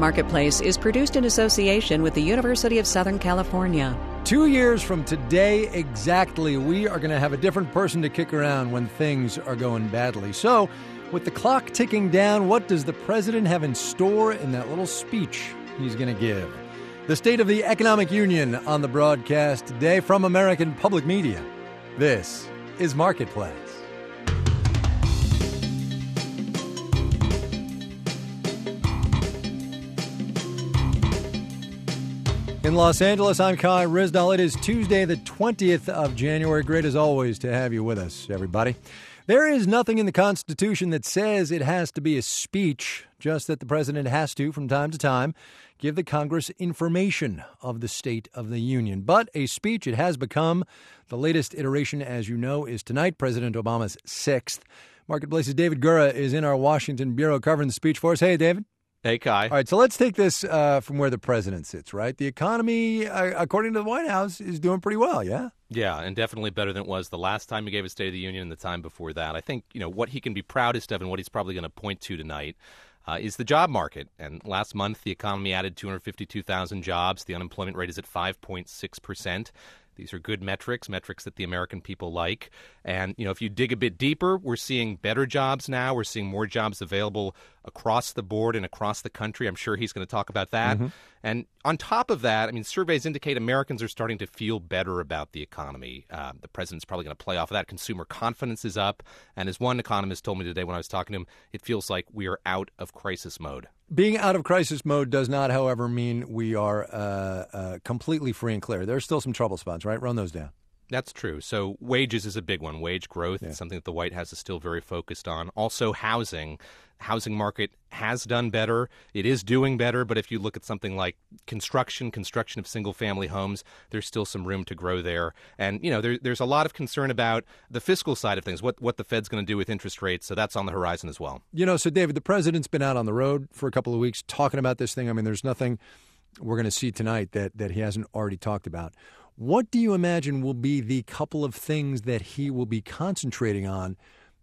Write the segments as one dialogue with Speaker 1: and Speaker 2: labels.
Speaker 1: Marketplace is produced in association with the University of Southern California.
Speaker 2: 2 years from today exactly, we are going to have a different person to kick around when things are going badly. So, with the clock ticking down, what does the president have in store in that little speech he's going to give? The State of the Economic Union on the broadcast today from American Public Media. This is Marketplace. In Los Angeles, I'm Kai Ryssdal. It is Tuesday, the 20th of January. Great as always to have you with us, everybody. There is nothing in the Constitution that says it has to be a speech, just that the president has to, from time to time, give the Congress information of the State of the Union. But a speech, it has become. The latest iteration, as you know, is tonight, President Obama's 6th. Marketplace's David Gura is in our Washington bureau covering the speech for us. Hey, David.
Speaker 3: Hey, Kai.
Speaker 2: All right, so let's take this from where the president sits, right? The economy, according to the White House, is doing pretty well, yeah?
Speaker 3: Yeah, and definitely better than it was the last time he gave a State of the Union and the time before that. I think, what he can be proudest of and what he's probably going to point to tonight is the job market. And last month, the economy added 252,000 jobs. The unemployment rate is at 5.6%. These are good metrics that the American people like. And, if you dig a bit deeper, we're seeing better jobs now. We're seeing more jobs available across the board and across the country. I'm sure he's going to talk about that. Mm-hmm. And on top of that, surveys indicate Americans are starting to feel better about the economy. The president's probably going to play off of that. Consumer confidence is up. And as one economist told me today when I was talking to him, it feels like we are out of crisis mode.
Speaker 2: Being out of crisis mode does not, however, mean we are completely free and clear. There's still some trouble spots, right? Run those down.
Speaker 3: That's true. So wages is a big one. Wage growth is something that the White House is still very focused on. Also housing. Housing market has done better. It is doing better. But if you look at something like construction of single-family homes, there's still some room to grow there. And, there's a lot of concern about the fiscal side of things, what the Fed's going to do with interest rates. So that's on the horizon as well.
Speaker 2: So, David, the president's been out on the road for a couple of weeks talking about this thing. There's nothing we're going to see tonight that he hasn't already talked about. What do you imagine will be the couple of things that he will be concentrating on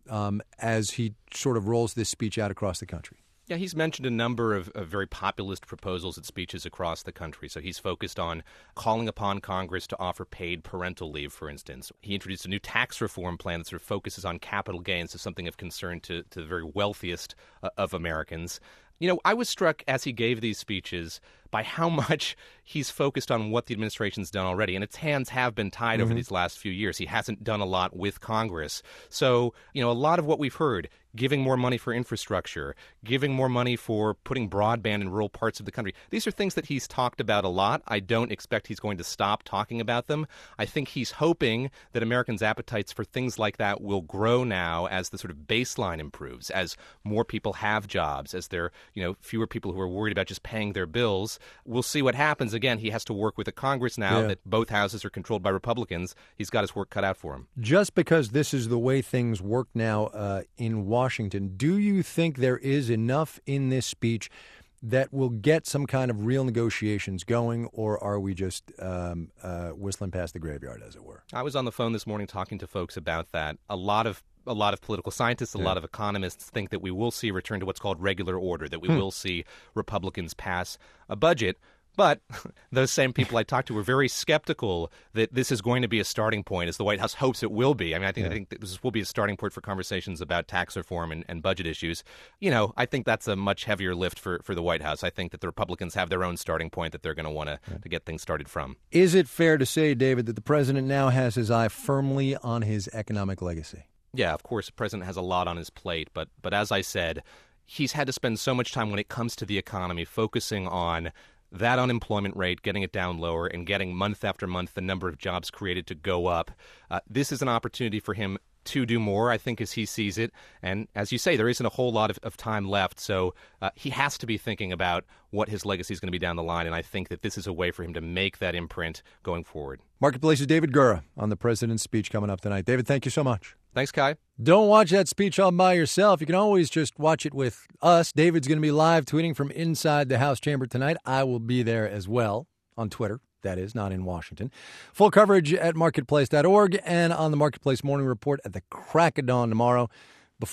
Speaker 2: as he sort of rolls this speech out across the country?
Speaker 3: Yeah, he's mentioned a number of very populist proposals at speeches across the country. So he's focused on calling upon Congress to offer paid parental leave, for instance. He introduced a new tax reform plan that sort of focuses on capital gains, so something of concern to the very wealthiest of Americans. I was struck as he gave these speeches by how much he's focused on what the administration's done already. And its hands have been tied over these last few years. He hasn't done a lot with Congress. So, a lot of what we've heard, giving more money for infrastructure, giving more money for putting broadband in rural parts of the country, these are things that he's talked about a lot. I don't expect he's going to stop talking about them. I think he's hoping that Americans' appetites for things like that will grow now as the sort of baseline improves, as more people have jobs, as there are, fewer people who are worried about just paying their bills. We'll see what happens. Again, he has to work with a Congress now that both houses are controlled by Republicans. He's got his work cut out for him. Just
Speaker 2: because this is the way things work now in Washington, do you think there is enough in this speech that will get some kind of real negotiations going, or are we just whistling past the graveyard, as it were?
Speaker 3: I was on the phone this morning talking to folks about that. A lot of political scientists, a lot of economists think that we will see a return to what's called regular order, that we will see Republicans pass a budget. But those same people I talked to were very skeptical that this is going to be a starting point, as the White House hopes it will be. I think that this will be a starting point for conversations about tax reform and budget issues. I think that's a much heavier lift for the White House. I think that the Republicans have their own starting point that they're going to want to get things started from.
Speaker 2: Is it fair to say, David, that the president now has his eye firmly on his economic legacy?
Speaker 3: Yeah, of course, the president has a lot on his plate. But as I said, he's had to spend so much time when it comes to the economy focusing on that unemployment rate, getting it down lower, and getting month after month the number of jobs created to go up. This is an opportunity for him to do more, I think, as he sees it. And as you say, there isn't a whole lot of time left. So he has to be thinking about what his legacy is going to be down the line. And I think that this is a way for him to make that imprint going forward.
Speaker 2: Marketplace's David Gura on the president's speech coming up tonight. David, thank you so much.
Speaker 3: Thanks, Kai.
Speaker 2: Don't watch that speech all by yourself. You can always just watch it with us. David's going to be live tweeting from inside the House chamber tonight. I will be there as well on Twitter. That is, not in Washington. Full coverage at marketplace.org and on the Marketplace Morning Report at the crack of dawn tomorrow before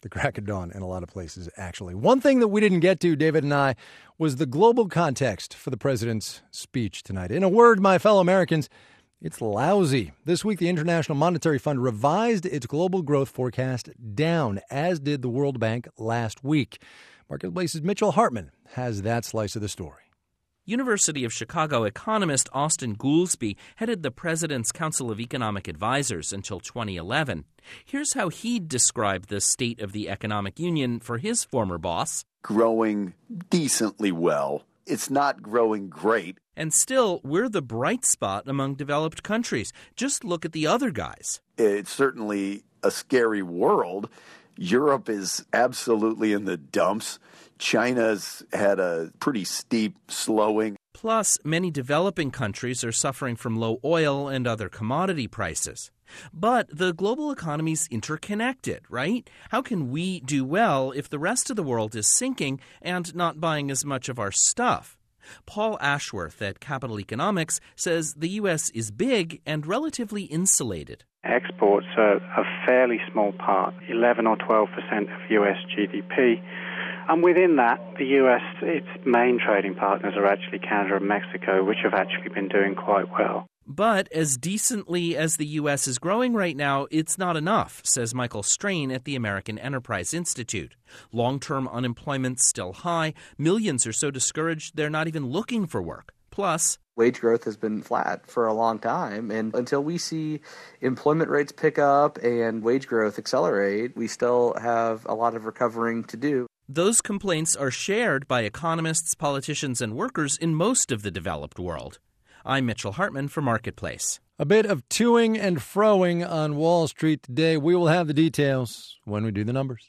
Speaker 2: the crack of dawn in a lot of places, actually. One thing that we didn't get to, David and I, was the global context for the president's speech tonight. In a word, my fellow Americans, it's lousy. This week, the International Monetary Fund revised its global growth forecast down, as did the World Bank last week. Marketplace's Mitchell Hartman has that slice of the story.
Speaker 4: University of Chicago economist Austin Goolsbee headed the President's Council of Economic Advisors until 2011. Here's how he described the state of the economic union for his former boss.
Speaker 5: Growing decently well. It's not growing great.
Speaker 4: And still, we're the bright spot among developed countries. Just look at the other guys.
Speaker 5: It's certainly a scary world. Europe is absolutely in the dumps. China's had a pretty steep slowing.
Speaker 4: Plus, many developing countries are suffering from low oil and other commodity prices. But the global economy's interconnected, right? How can we do well if the rest of the world is sinking and not buying as much of our stuff? Paul Ashworth at Capital Economics says the U.S. is big and relatively insulated.
Speaker 6: Exports are a fairly small part, 11 or 12% of U.S. GDP. And within that, the U.S., its main trading partners are actually Canada and Mexico, which have actually been doing quite well.
Speaker 4: But as decently as the U.S. is growing right now, it's not enough, says Michael Strain at the American Enterprise Institute. Long-term unemployment's still high. Millions are so discouraged they're not even looking for work. Plus,
Speaker 7: wage growth has been flat for a long time, and until we see employment rates pick up and wage growth accelerate, we still have a lot of recovering to do.
Speaker 4: Those complaints are shared by economists, politicians, and workers in most of the developed world. I'm Mitchell Hartman for Marketplace.
Speaker 2: A bit of toing and froing on Wall Street today. We will have the details when we do the numbers.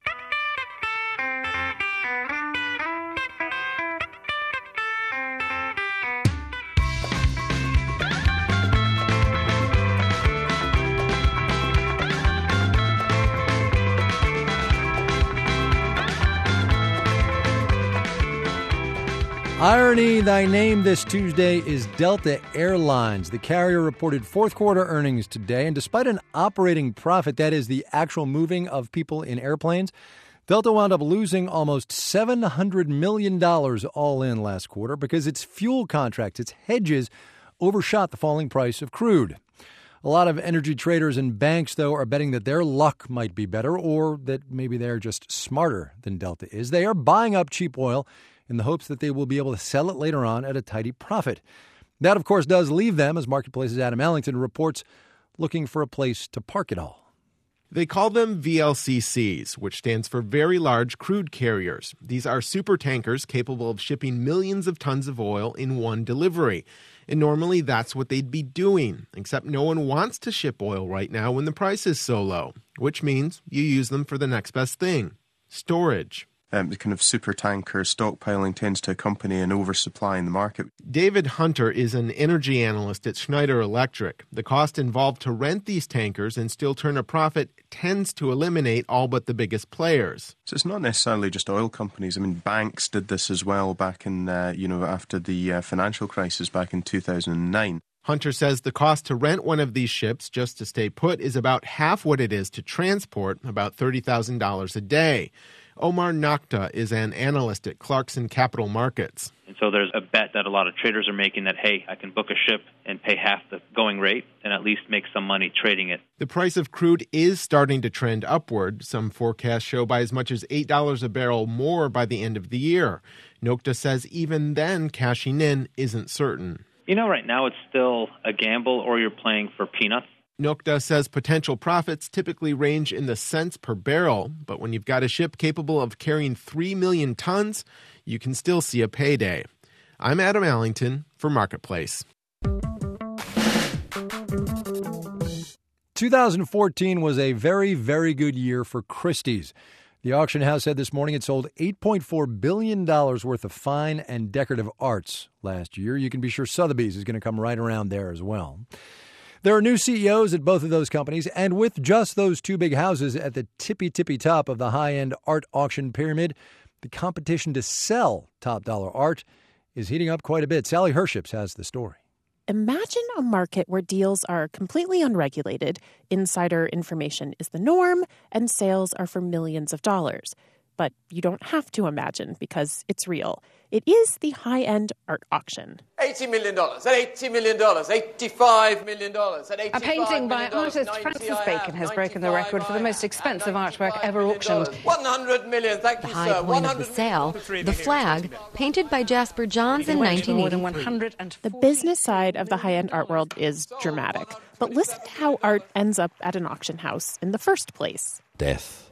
Speaker 2: Irony, thy name this Tuesday is Delta Airlines. The carrier reported fourth quarter earnings today, and despite an operating profit, that is the actual moving of people in airplanes, Delta wound up losing almost $700 million all in last quarter because its fuel contracts, its hedges, overshot the falling price of crude. A lot of energy traders and banks, though, are betting that their luck might be better or that maybe they're just smarter than Delta is. They are buying up cheap oil in the hopes that they will be able to sell it later on at a tidy profit. That, of course, does leave them, as Marketplace's Adam Allington reports, looking for a place to park it all.
Speaker 8: They call them VLCCs, which stands for Very Large Crude Carriers. These are supertankers capable of shipping millions of tons of oil in one delivery. And normally that's what they'd be doing, except no one wants to ship oil right now when the price is so low, which means you use them for the next best thing, storage.
Speaker 9: The kind of supertanker stockpiling tends to accompany an oversupply in the market.
Speaker 8: David Hunter is an energy analyst at Schneider Electric. The cost involved to rent these tankers and still turn a profit tends to eliminate all but the biggest players.
Speaker 9: So it's not necessarily just oil companies. I mean, banks did this as well back in, after the financial crisis back in 2009.
Speaker 8: Hunter says the cost to rent one of these ships just to stay put is about half what it is to transport, about $30,000 a day. Omar Nakhta is an analyst at Clarkson Capital Markets.
Speaker 10: And so there's a bet that a lot of traders are making that, hey, I can book a ship and pay half the going rate and at least make some money trading it.
Speaker 8: The price of crude is starting to trend upward. Some forecasts show by as much as $8 a barrel more by the end of the year. Nakhta says even then cashing in isn't certain.
Speaker 10: Right now it's still a gamble or you're playing for peanuts.
Speaker 8: Nakhta says potential profits typically range in the cents per barrel, but when you've got a ship capable of carrying 3 million tons, you can still see a payday. I'm Adam Allington for Marketplace.
Speaker 2: 2014 was a very, very good year for Christie's. The auction house said this morning it sold $8.4 billion worth of fine and decorative arts last year. You can be sure Sotheby's is going to come right around there as well. There are new CEOs at both of those companies, and with just those two big houses at the tippy top of the high-end art auction pyramid, the competition to sell top-dollar art is heating up quite a bit. Sally Herships has the story.
Speaker 11: imagine a market where deals are completely unregulated, insider information is the norm, and sales are for millions of dollars. But you don't have to imagine because it's real. It is the high-end art auction.
Speaker 12: $80 million, $80 million, $85 million, $85
Speaker 13: A painting by artist Francis Bacon has broken the record for the most expensive artwork ever auctioned.
Speaker 12: $100 million, thank you, sir.
Speaker 14: The high point of the sale, the flag, painted by Jasper Johns in 1983.
Speaker 11: The business side of the high-end art world is dramatic. But listen to how art ends up at an auction house in the first place.
Speaker 15: Death,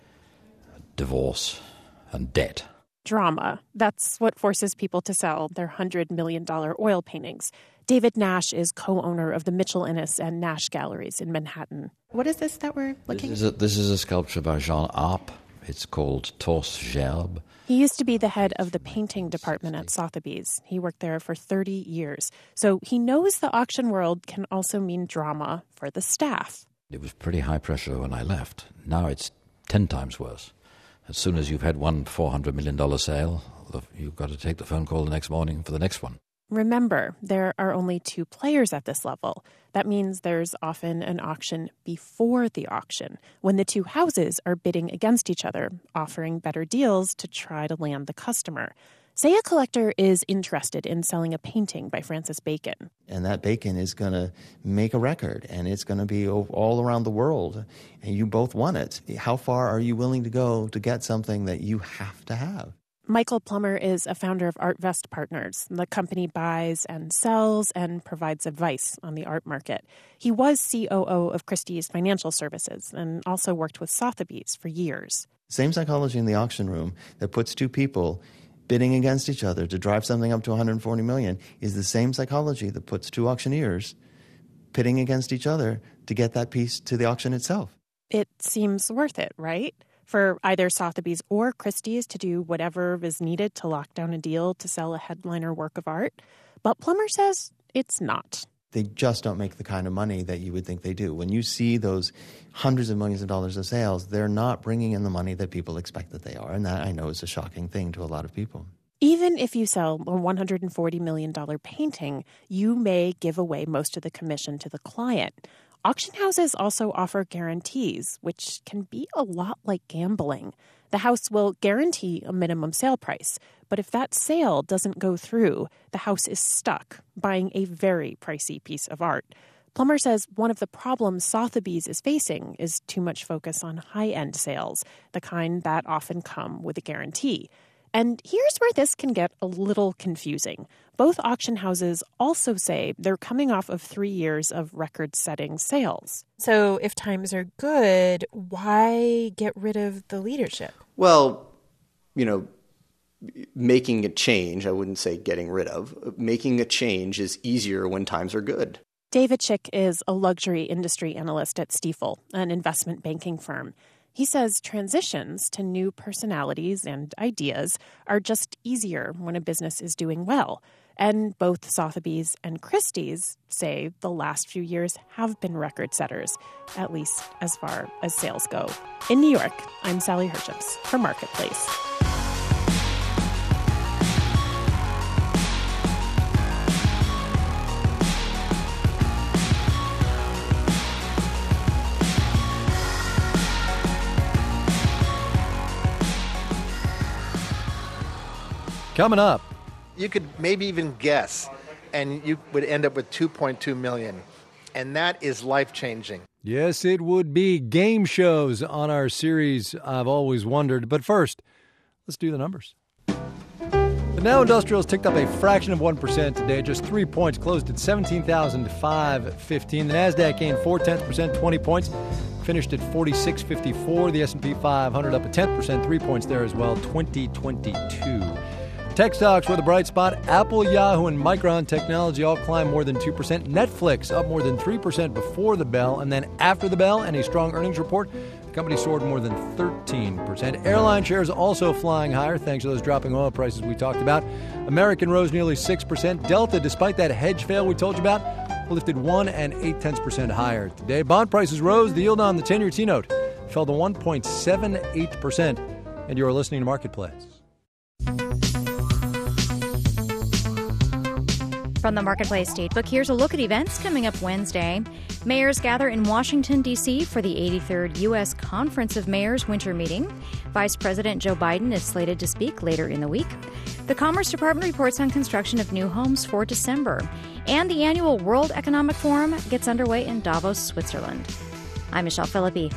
Speaker 15: divorce, and debt.
Speaker 11: Drama. That's what forces people to sell their $100 million oil paintings. David Nash is co-owner of the Mitchell Innes and Nash Galleries in Manhattan. What is this that we're looking at?
Speaker 15: This is a sculpture by Jean Arp. It's called Torse Gerbe.
Speaker 11: He used to be the head of the painting department at Sotheby's. He worked there for 30 years. So he knows the auction world can also mean drama for the staff.
Speaker 15: It was pretty high pressure when I left. Now it's 10 times worse. As soon as you've had one $400 million sale, you've got to take the phone call the next morning for the next one.
Speaker 11: Remember, there are only two players at this level. That means there's often an auction before the auction, when the two houses are bidding against each other, offering better deals to try to land the customer. Say a collector is interested in selling a painting by Francis Bacon.
Speaker 16: And that Bacon is going to make a record, and it's going to be all around the world, and you both want it. How far are you willing to go to get something that you have to have?
Speaker 11: Michael Plummer is a founder of ArtVest Partners. The company buys and sells and provides advice on the art market. He was COO of Christie's Financial Services and also worked with Sotheby's for years.
Speaker 16: Same psychology in the auction room that puts two people bidding against each other to drive something up to $140 million is the same psychology that puts two auctioneers pitting against each other to get that piece to the auction itself.
Speaker 11: It seems worth it, right? For either Sotheby's or Christie's to do whatever is needed to lock down a deal to sell a headliner work of art. But Plummer says it's not.
Speaker 16: They just don't make the kind of money that you would think they do. When you see those hundreds of millions of dollars of sales, they're not bringing in the money that people expect that they are. And that, I know, is a shocking thing to a lot of people.
Speaker 11: Even if you sell a $140 million painting, you may give away most of the commission to the client. Auction houses also offer guarantees, which can be a lot like gambling. The house will guarantee a minimum sale price, but if that sale doesn't go through, the house is stuck buying a very pricey piece of art. Plummer says one of the problems Sotheby's is facing is too much focus on high-end sales, the kind that often come with a guarantee. And here's where this can get a little confusing. Both auction houses also say they're coming off of 3 years of record-setting sales. So if times are good, why get rid of the leadership?
Speaker 17: Well, making a change, I wouldn't say getting rid of, making a change is easier when times are good.
Speaker 11: David Schick is a luxury industry analyst at Stifel, an investment banking firm. He says transitions to new personalities and ideas are just easier when a business is doing well. And both Sotheby's and Christie's say the last few years have been record setters, at least as far as sales go. In New York, I'm Sally Herships for Marketplace.
Speaker 2: Coming up.
Speaker 18: You could maybe even guess, and you would end up with $2.2 million. And that is life-changing.
Speaker 2: Yes, it would be. Game shows on our series, I've always wondered. But first, let's do the numbers. The Dow Industrials ticked up a fraction of 1% today, just 3 points, closed at 17,515. The NASDAQ gained 0.4%, 20 points, finished at 4654. The S&P 500 up a 10%, 3 points there as well, 2022. Tech stocks were the bright spot. Apple, Yahoo, and Micron Technology all climbed more than 2%. Netflix up more than 3% before the bell, and then after the bell and a strong earnings report, the company soared more than 13%. Airline shares also flying higher thanks to those dropping oil prices we talked about. American rose nearly 6%. Delta, despite that hedge fail we told you about, lifted 1 0.8% higher today. Bond prices rose. The yield on the 10-year T-note fell to 1.78%. And you're listening to Marketplace.
Speaker 19: From the Marketplace Statebook, here's a look at events coming up Wednesday. Mayors gather in Washington, D.C. for the 83rd U.S. Conference of Mayors winter meeting. Vice President Joe Biden is slated to speak later in the week. The Commerce Department reports on construction of new homes for December. And the annual World Economic Forum gets underway in Davos, Switzerland. I'm Michelle Philippi.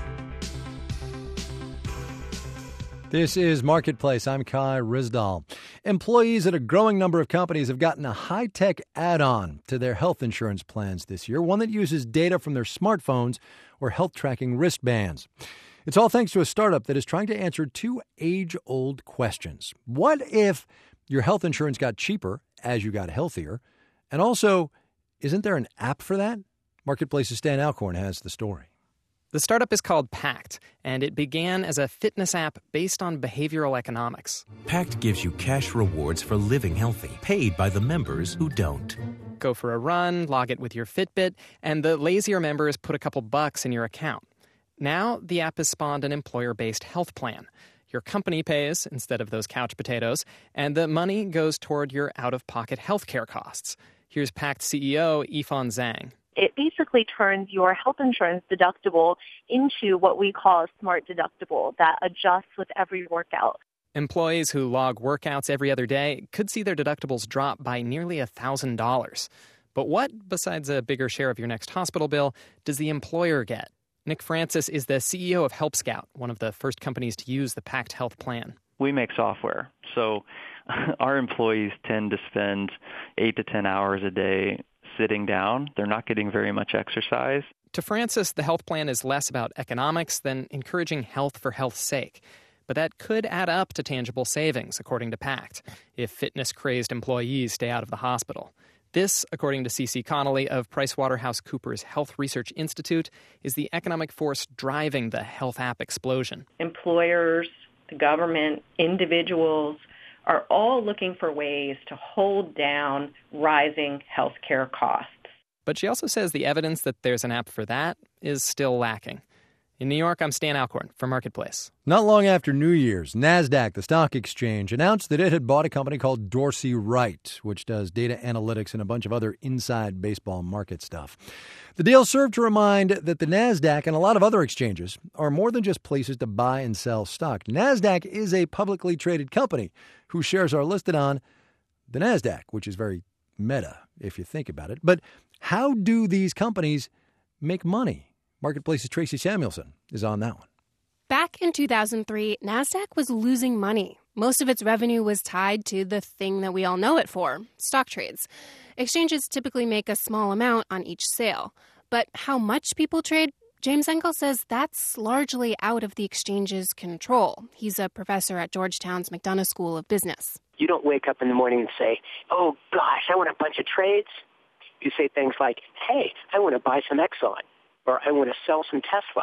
Speaker 2: This is Marketplace. I'm Kai Ryssdal. Employees at a growing number of companies have gotten a high-tech add-on to their health insurance plans this year, one that uses data from their smartphones or health-tracking wristbands. It's all thanks to a startup that is trying to answer two age-old questions. What if your health insurance got cheaper as you got healthier? And also, isn't there an app for that? Marketplace's Stan Alcorn has the story.
Speaker 20: The startup is called Pact, and it began as a fitness app based on behavioral economics.
Speaker 21: Pact gives you cash rewards for living healthy, paid by the members who don't.
Speaker 20: Go for a run, log it with your Fitbit, and the lazier members put a couple bucks in your account. Now, the app has spawned an employer-based health plan. Your company pays instead of those couch potatoes, and the money goes toward your out-of-pocket healthcare costs. Here's Pact CEO Yifan Zhang.
Speaker 22: It basically turns your health insurance deductible into what we call a smart deductible that adjusts with every workout.
Speaker 20: Employees who log workouts every other day could see their deductibles drop by nearly $1,000. But what, besides a bigger share of your next hospital bill, does the employer get? Nick Francis is the CEO of Help Scout, one of the first companies to use the Pact Health plan.
Speaker 23: We make software, so our employees tend to spend 8 to 10 hours a day sitting down. They're not getting very much exercise.
Speaker 20: To Francis, the health plan is less about economics than encouraging health for health's sake. But that could add up to tangible savings, according to Pact, if fitness-crazed employees stay out of the hospital. This, according to C.C. Connolly of PricewaterhouseCoopers Health Research Institute, is the economic force driving the health app explosion.
Speaker 22: Employers, the government, individuals are all looking for ways to hold down rising healthcare costs.
Speaker 20: But she also says the evidence that there's an app for that is still lacking. In New York, I'm Stan Alcorn for Marketplace.
Speaker 2: Not long after New Year's, NASDAQ, the stock exchange, announced that it had bought a company called Dorsey Wright, which does data analytics and a bunch of other inside baseball market stuff. The deal served to remind that the NASDAQ and a lot of other exchanges are more than just places to buy and sell stock. NASDAQ is a publicly traded company whose shares are listed on the NASDAQ, which is very meta if you think about it. But how do these companies make money? Marketplace's Tracy Samuelson is on that one.
Speaker 24: Back in 2003, NASDAQ was losing money. Most of its revenue was tied to the thing that we all know it for, stock trades. Exchanges typically make a small amount on each sale. But how much people trade? James Engel says that's largely out of the exchange's control. He's a professor at Georgetown's McDonough School of Business.
Speaker 25: You don't wake up in the morning and say, oh, gosh, I want a bunch of trades. You say things like, hey, I want to buy some Exxon, or I want to sell some Tesla.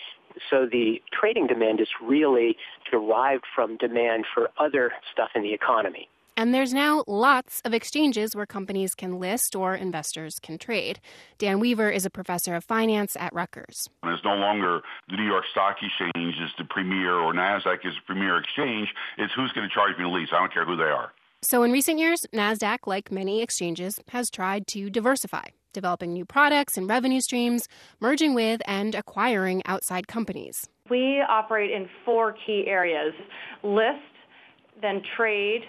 Speaker 25: So the trading demand is really derived from demand for other stuff in the economy.
Speaker 24: And there's now lots of exchanges where companies can list or investors can trade. Dan Weaver is a professor of finance at Rutgers.
Speaker 26: And it's no longer the New York Stock Exchange is the premier or NASDAQ is the premier exchange. It's who's going to charge me the least. I don't care who they are.
Speaker 24: So in recent years, NASDAQ, like many exchanges, has tried to diversify, developing new products and revenue streams, merging with and acquiring outside companies.
Speaker 27: We operate in 4 key areas: list, then trade,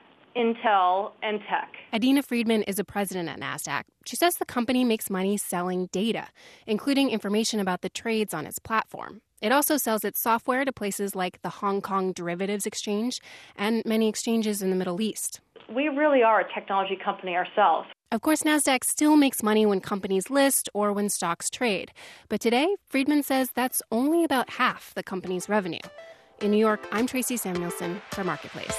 Speaker 27: intel, and tech.
Speaker 24: Adina Friedman is a president at NASDAQ. She says the company makes money selling data, including information about the trades on its platform. It also sells its software to places like the Hong Kong Derivatives Exchange and many exchanges in the Middle East.
Speaker 27: We really are a technology company ourselves.
Speaker 24: Of course, NASDAQ still makes money when companies list or when stocks trade. But today, Friedman says that's only about half the company's revenue. In New York, I'm Tracy Samuelson for Marketplace.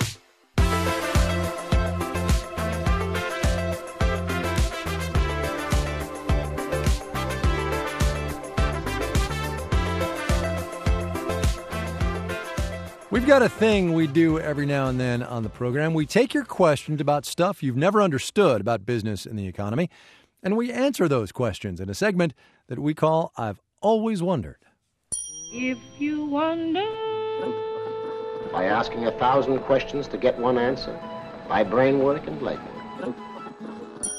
Speaker 2: We've got a thing we do every now and then on the program. We take your questions about stuff you've never understood about business and the economy, and we answer those questions in a segment that we call I've Always Wondered.
Speaker 28: If you wonder...
Speaker 29: By asking 1,000 questions to get one answer. By brain work and legwork.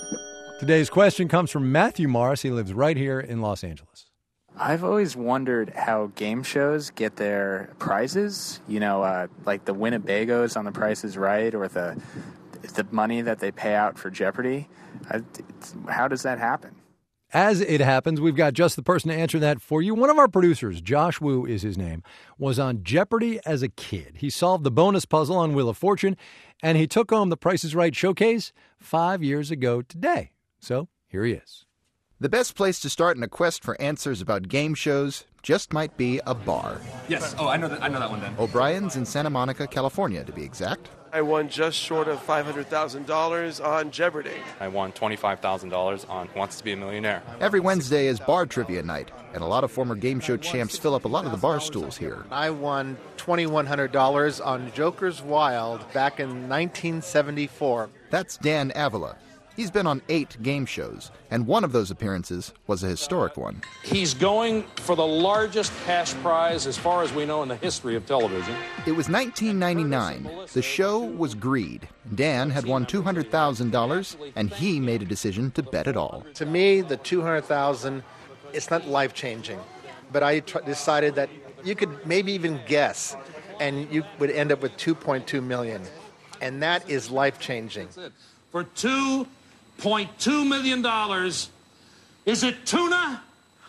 Speaker 2: Today's question comes from Matthew Morris. He lives right here in Los Angeles.
Speaker 1: I've always wondered how game shows get their prizes, like the Winnebagos on The Price is Right or the money that they pay out for Jeopardy. How does that happen?
Speaker 2: As it happens, we've got just the person to answer that for you. One of our producers, Josh Wu is his name, was on Jeopardy as a kid. He solved the bonus puzzle on Wheel of Fortune, and he took home the Price is Right showcase 5 years ago today. So here he is.
Speaker 3: The best place to start in a quest for answers about game shows just might be a bar.
Speaker 4: Yes. Oh, I know that one then.
Speaker 3: O'Brien's in Santa Monica, California, to be exact.
Speaker 5: I won just short of $500,000 on Jeopardy!
Speaker 4: I won $25,000 on Who Wants to Be a Millionaire.
Speaker 3: Every Wednesday is bar trivia night, and a lot of former game show champs fill up a lot of the bar stools here.
Speaker 18: I won $2,100 on Joker's Wild back in 1974.
Speaker 3: That's Dan Avila. He's been on 8 game shows, and one of those appearances was a historic one.
Speaker 6: He's going for the largest cash prize, as far as we know, in the history of television.
Speaker 3: It was 1999. The show was Greed. Dan had won $200,000, and he made a decision to bet it all.
Speaker 18: To me, the $200,000, it's not life-changing, but I decided that you could maybe even guess, and you would end up with $2.2 million, and that is life-changing.
Speaker 6: For $2.2 million. Is it tuna?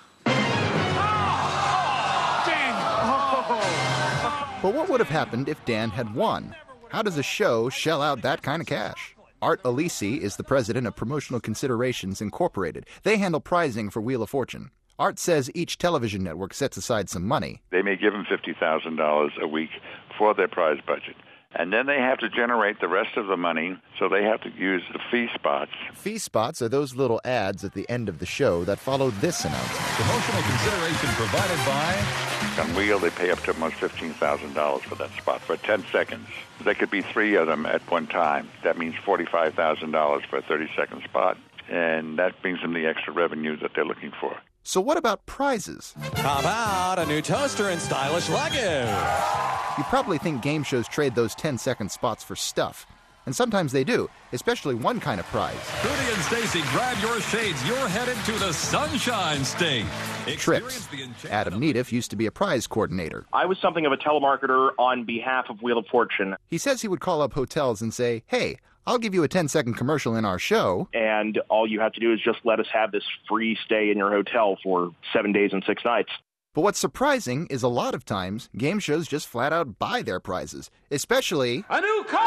Speaker 3: But what would have happened if Dan had won? How does a show shell out that kind of cash? Art Alisi is the president of Promotional Considerations Incorporated. They handle prizing for Wheel of Fortune. Art says each television network sets aside some money.
Speaker 7: They may give them $50,000 a week for their prize budget. And then they have to generate the rest of the money, so they have to use the fee spots.
Speaker 3: Fee spots are those little ads at the end of the show that follow this announcement.
Speaker 8: Promotional consideration provided by...
Speaker 7: On Wheel, they pay up to almost $15,000 for that spot for 10 seconds. There could be 3 of them at one time. That means $45,000 for a 30-second spot, and that brings them the extra revenue that they're looking for.
Speaker 3: So what about prizes?
Speaker 8: How about a new toaster and stylish leggings?
Speaker 3: You probably think game shows trade those 10-second spots for stuff. And sometimes they do, especially one kind of prize.
Speaker 8: Trudy and Stacy, grab your shades. You're headed to the Sunshine State.
Speaker 3: Trips. Adam Neediff used to be a prize coordinator.
Speaker 9: I was something of a telemarketer on behalf of Wheel of Fortune.
Speaker 3: He says he would call up hotels and say, hey, I'll give you a 10-second commercial in our show.
Speaker 9: And all you have to do is just let us have this free stay in your hotel for 7 days and 6 nights.
Speaker 3: But what's surprising is a lot of times, game shows just flat out buy their prizes, especially...
Speaker 6: a new car!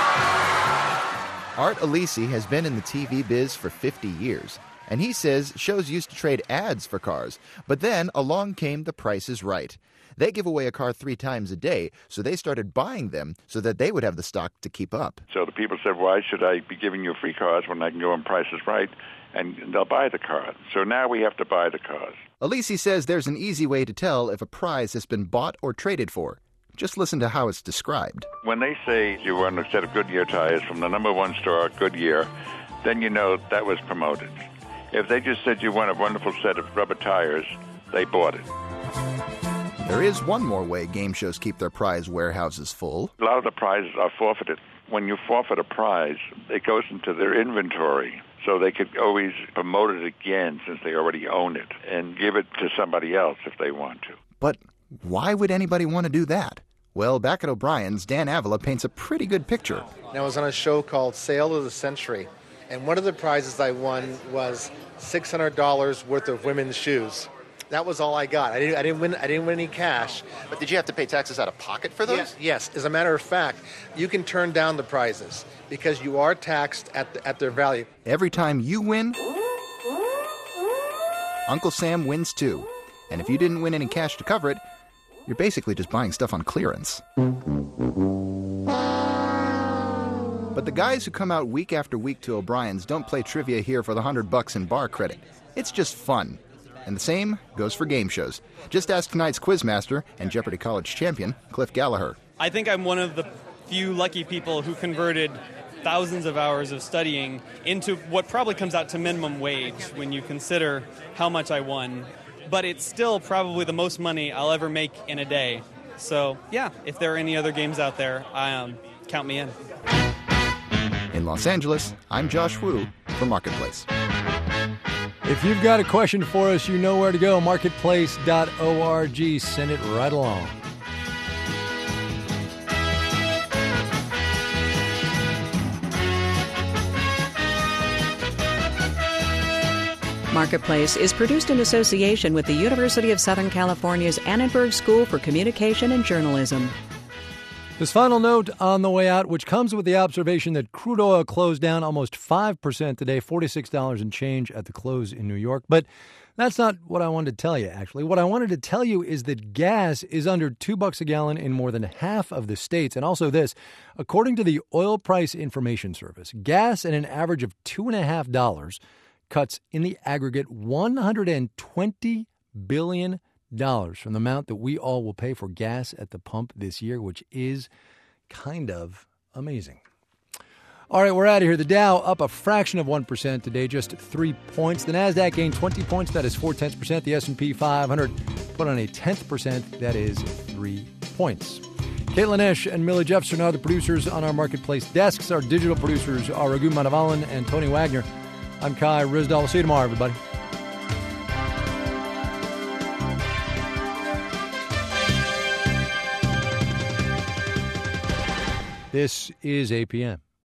Speaker 3: Art Alisi has been in the TV biz for 50 years, and he says shows used to trade ads for cars, but then along came The Price is Right. They give away a car 3 times a day, so they started buying them so that they would have the stock to keep up.
Speaker 7: So the people said, why should I be giving you free cars when I can go on Price is Right? And they'll buy the car. So now we have to buy the cars.
Speaker 3: Alisi says there's an easy way to tell if a prize has been bought or traded for. Just listen to how it's described.
Speaker 7: When they say you won a set of Goodyear tires from the #1 store, Goodyear, then you know that was promoted. If they just said you won a wonderful set of rubber tires, they bought it.
Speaker 3: There is one more way game shows keep their prize warehouses full.
Speaker 7: A lot of the prizes are forfeited. When you forfeit a prize, it goes into their inventory, so they could always promote it again since they already own it and give it to somebody else if they want to.
Speaker 3: But why would anybody want to do that? Well, back at O'Brien's, Dan Avila paints a pretty good picture.
Speaker 18: I was on a show called Sale of the Century, and one of the prizes I won was $600 worth of women's shoes. That was all I got. I didn't win any cash.
Speaker 3: But did you have to pay taxes out of pocket for those?
Speaker 18: Yes. As a matter of fact, you can turn down the prizes because you are taxed at their value.
Speaker 3: Every time you win, Uncle Sam wins too. And if you didn't win any cash to cover it, you're basically just buying stuff on clearance. But the guys who come out week after week to O'Brien's don't play trivia here for the $100 in bar credit. It's just fun. And the same goes for game shows. Just ask tonight's quizmaster and Jeopardy College champion, Cliff Gallagher.
Speaker 10: I think I'm one of the few lucky people who converted thousands of hours of studying into what probably comes out to minimum wage when you consider how much I won. But it's still probably the most money I'll ever make in a day. So, yeah, if there are any other games out there, count me in.
Speaker 3: In Los Angeles, I'm Josh Wu for Marketplace.
Speaker 2: If you've got a question for us, you know where to go. Marketplace.org. Send it right along.
Speaker 11: Marketplace is produced in association with the University of Southern California's Annenberg School for Communication and Journalism.
Speaker 2: This final note on the way out, which comes with the observation that crude oil closed down almost 5% today, $46 and change at the close in New York. But that's not what I wanted to tell you, actually. What I wanted to tell you is that gas is under $2 a gallon in more than half of the states. And also this, according to the Oil Price Information Service, gas at an average of $2.50 cuts in the aggregate $120 billion from the amount that we all will pay for gas at the pump this year, which is kind of amazing. All right, we're out of here. The Dow up a fraction of 1% today, just 3 points. The NASDAQ gained 20 points. That is 0.4%. The S&P 500 put on a 0.1%. That is 3 points. Caitlin Esch and Millie Jefferson are the producers on our Marketplace desks. Our digital producers are Raghu Manavalan and Tony Wagner. I'm Kai Ryssdal. We'll see you tomorrow, everybody. This is APM.